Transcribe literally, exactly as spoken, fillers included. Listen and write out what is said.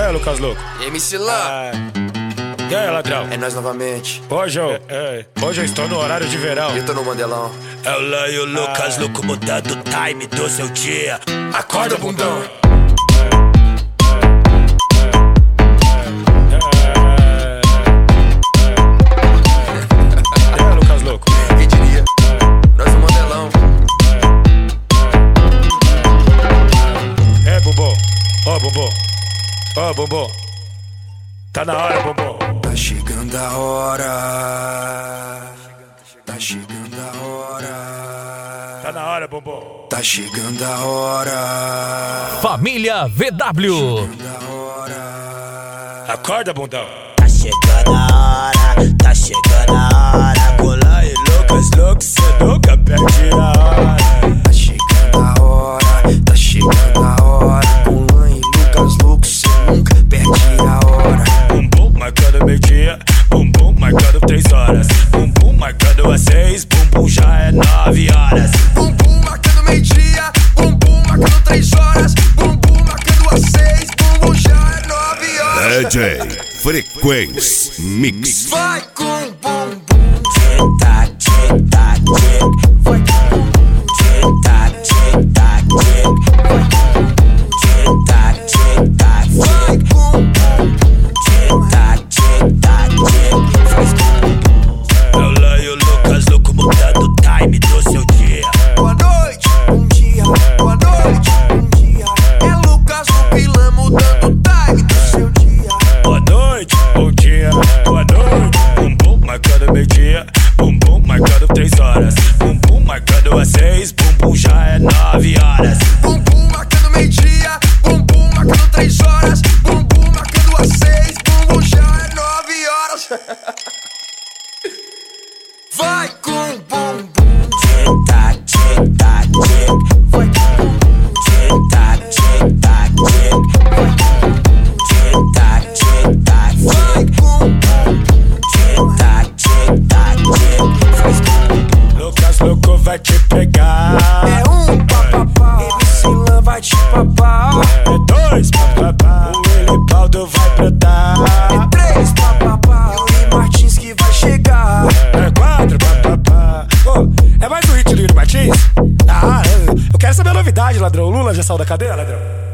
aí, Lucas Louco? M C Lan. E aí, ladrão? É nós novamente. Hoje eu, é, é, hoje eu estou no horário de verão. Eu tô no Mandelão. É o Lan e o Lucas ah. Louco mudando o time do seu dia. Acorda, bundão. É, Lucas Louco. Quem diria? Nós no Mandelão. É, Bumbum. Ó, oh, Bumbum. Ó, oh, Bumbum. Tá na hora, Bumbum. Tá chegando a hora. Tá chegando a hora. Tá na hora, Bumbum. Tá chegando a hora. Família V W. Chegando a hora. Acorda, bundão. Tá chegando a hora, tá chegando a hora. Com Lan e Lucas Louco, cê nunca perde a hora. Tá chegando a hora. Tá chegando a hora. Com Lan e Lucas Louco, cê nunca perde a hora. Bumbum marcando meio-dia, bumbum marcando três horas. Bumbum marcando às seis, bumbum já é nove horas. Bumbum marcando meio-dia, bumbum marcando três horas. Bumbum marcando às seis, bumbum já é nove horas. D J Frequência Mix. Vai com bumbum. Tic-tac, tic-tac, tic. Vai com bumbum. Tic-tac, tic-tac, tic. Tic-tac, tic-tac, Vai tic. com bumbum. Tic-tac, tic-tac, tic. Faz com bumbum. É o Lan e o Lucas Louco mudando o time do seu dia. Boa noite, bom dia. Boa noite, bom dia. É Lucas Louco e Lan mudando o time do seu dia. Boa noite, bom dia, boa noite. Bumbum marcando meio-dia, bumbum marcando três horas. Bumbum marcando às seis, bumbum já é nove horas. Bumbum marcando meio-dia, bumbum marcando três horas. Bumbum marcando às seis, bumbum já é nove horas. Vai com bumbum. Tic-tac, tic-tac, tic. Vai com bumbum. Tic-tac, tic-tac, tic. Tic-tac, tic-tac, Vai tic. com bumbum. Tic-tac, tic-tac, tic. Faz com bumbum. Lucas Louco vai te pegar. É um papapá. M C Lan vai te papar. É dois papapá. O Elibaldo vai brotar. É três papapá. E o Martins que vai chegar. É quatro papapá. Oh, é mais um hit do Yuri Martins? Ah, eu quero saber a novidade, ladrão. O Lula já saiu da cadeia, ladrão?